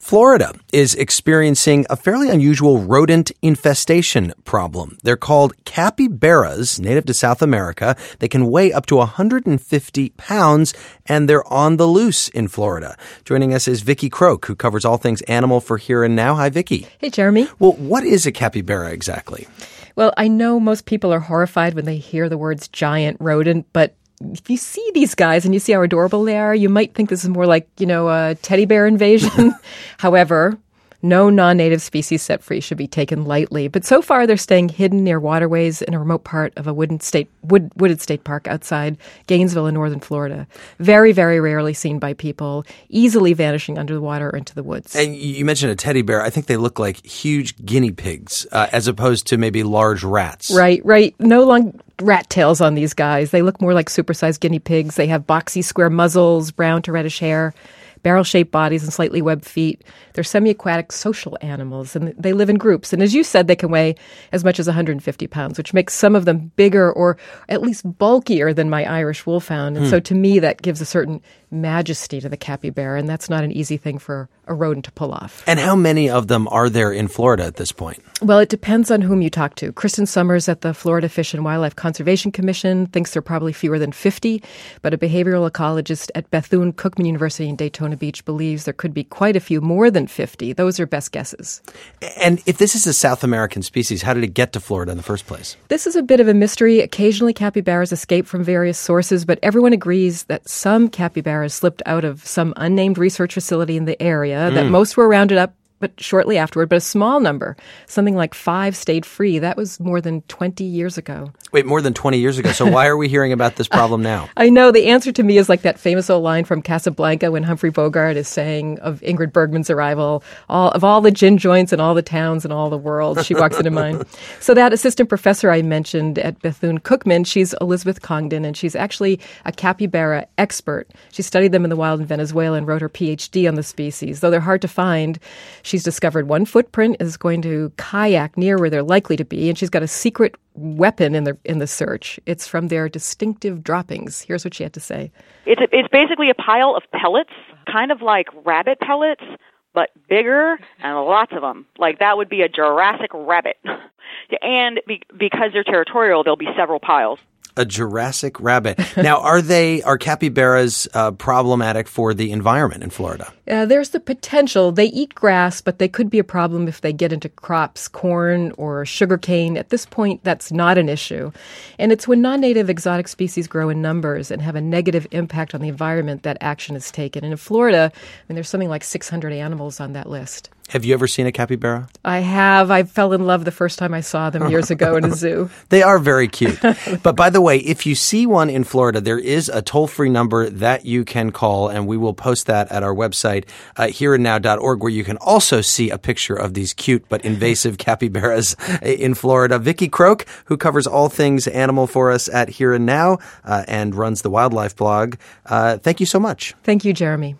Florida is experiencing a fairly unusual rodent infestation problem. They're called capybaras, native to South America. They can weigh up to 150 pounds, and they're on the loose in Florida. Joining us is Vicki Croak, who covers all things animal for Here and Now. Hi, Vicki. Hey, Jeremy. Well, what is a capybara exactly? Well, I know most people are horrified when they hear the words giant rodent, but if you see these guys and you see how adorable they are, you might think this is more like, a teddy bear invasion. However, no non-native species set free should be taken lightly. But so far, they're staying hidden near waterways in a remote part of a wooded state park outside Gainesville in northern Florida. Very, very rarely seen by people, easily vanishing under the water or into the woods. And you mentioned a teddy bear. I think they look like huge guinea pigs as opposed to maybe large rats. Right. No long rat tails on these guys. They look more like supersized guinea pigs. They have boxy square muzzles, brown to reddish hair, barrel-shaped bodies and slightly webbed feet. They're semi-aquatic social animals, and they live in groups. And as you said, they can weigh as much as 150 pounds, which makes some of them bigger or at least bulkier than my Irish wolfhound. And so to me, that gives a certain majesty to the capybara, and that's not an easy thing for a rodent to pull off. And how many of them are there in Florida at this point? Well, it depends on whom you talk to. Kristen Summers at the Florida Fish and Wildlife Conservation Commission thinks there are probably fewer than 50, but a behavioral ecologist at Bethune-Cookman University in Daytona Beach believes there could be quite a few more than 50. Those are best guesses. And if this is a South American species, how did it get to Florida in the first place? This is a bit of a mystery. Occasionally, capybaras escape from various sources, but everyone agrees that some capybaras slipped out of some unnamed research facility in the area, that most were rounded up but shortly afterward, but a small number, something like 5, stayed free. That was more than 20 years ago. Wait, more than 20 years ago. So why are we hearing about this problem now? I know. The answer to me is like that famous old line from Casablanca when Humphrey Bogart is saying of Ingrid Bergman's arrival, of all the gin joints and all the towns in all the world, she walks into mine. So that assistant professor I mentioned at Bethune-Cookman, she's Elizabeth Congdon, and she's actually a capybara expert. She studied them in the wild in Venezuela and wrote her PhD on the species. Though they're hard to find, she's discovered one footprint is going to kayak near where they're likely to be, and she's got a secret weapon in the search. It's from their distinctive droppings. Here's what she had to say. It's basically a pile of pellets, kind of like rabbit pellets, but bigger and lots of them. Like that would be a Jurassic rabbit. And because they're territorial, there'll be several piles. A Jurassic rabbit. Now, are capybaras problematic for the environment in Florida? There's the potential. They eat grass, but they could be a problem if they get into crops, corn or sugarcane. At this point, that's not an issue. And it's when non-native exotic species grow in numbers and have a negative impact on the environment that action is taken. And in Florida, there's something like 600 animals on that list. Have you ever seen a capybara? I have. I fell in love the first time I saw them years ago in a zoo. They are very cute. But by the way, if you see one in Florida, there is a toll-free number that you can call, and we will post that at our website, hereandnow.org, where you can also see a picture of these cute but invasive capybaras in Florida. Vicki Croak, who covers all things animal for us at Here and Now and runs the wildlife blog. Thank you so much. Thank you, Jeremy.